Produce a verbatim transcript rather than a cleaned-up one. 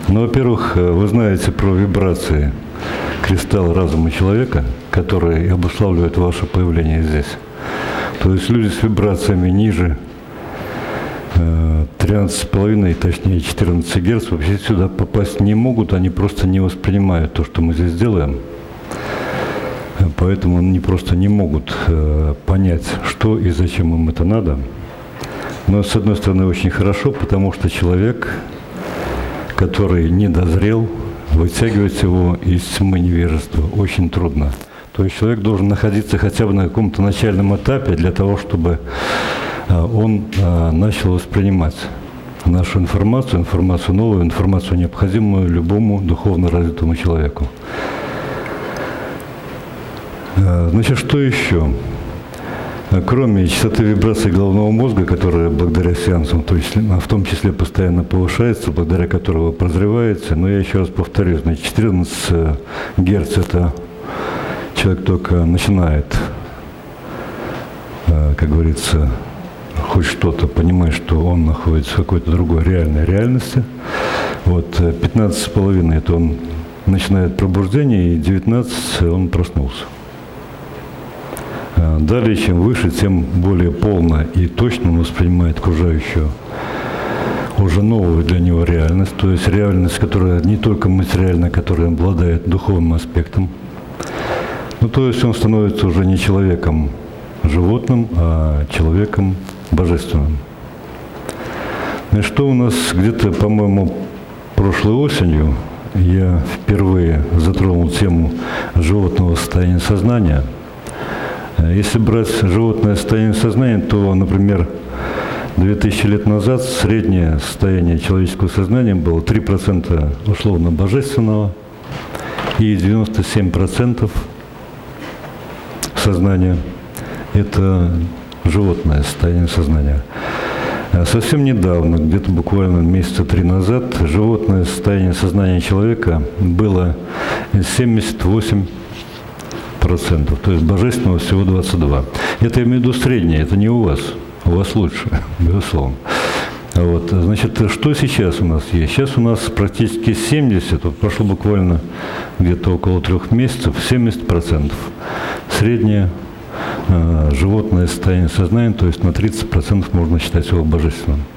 Ну, во-первых, вы знаете про вибрации кристалла разума человека, которые обуславливают ваше появление здесь. То есть люди с вибрациями ниже тринадцать с половиной, точнее четырнадцать герц вообще сюда попасть не могут, они просто не воспринимают то, что мы здесь делаем. Поэтому они просто не могут понять, что и зачем им это надо. Но, с одной стороны, очень хорошо, потому что человек, который не дозрел, вытягивать его из тьмы невежества очень трудно. То есть человек должен находиться хотя бы на каком-то начальном этапе для того, чтобы он начал воспринимать нашу информацию, информацию новую, информацию, необходимую любому духовно развитому человеку. Значит, что еще? Кроме частоты вибраций головного мозга, которая благодаря сеансам, то есть, в том числе постоянно повышается, благодаря которой вы прозреваете, но я еще раз повторю, значит, четырнадцать герц – это человек только начинает, как говорится, хоть что-то понимать, что он находится в какой-то другой реальной реальности. Вот пятнадцать с половиной – это он начинает пробуждение, и девятнадцать – он проснулся. Далее, чем выше, тем более полно и точно он воспринимает окружающую, уже новую для него реальность, то есть реальность, которая не только материальная, которая обладает духовным аспектом. Ну, то есть он становится уже не человеком животным, а человеком божественным. И что у нас где-то, по-моему, прошлой осенью я впервые затронул тему животного состояния сознания. Если брать животное состояние сознания, то, например, две тысячи лет назад среднее состояние человеческого сознания было три процента условно божественного и девяносто семь процентов сознания – это животное состояние сознания. Совсем недавно, где-то буквально месяца три назад, животное состояние сознания человека было семьдесят восемь процентов, то есть божественного всего двадцать два. Это я имею в виду среднее, это не у вас, у вас лучше, безусловно. Вот, значит, что сейчас у нас есть? Сейчас у нас практически семьдесят, вот прошло буквально где-то около трех месяцев, семьдесят процентов. Среднее э, животное состояние сознания, то есть на тридцать процентов можно считать его божественным.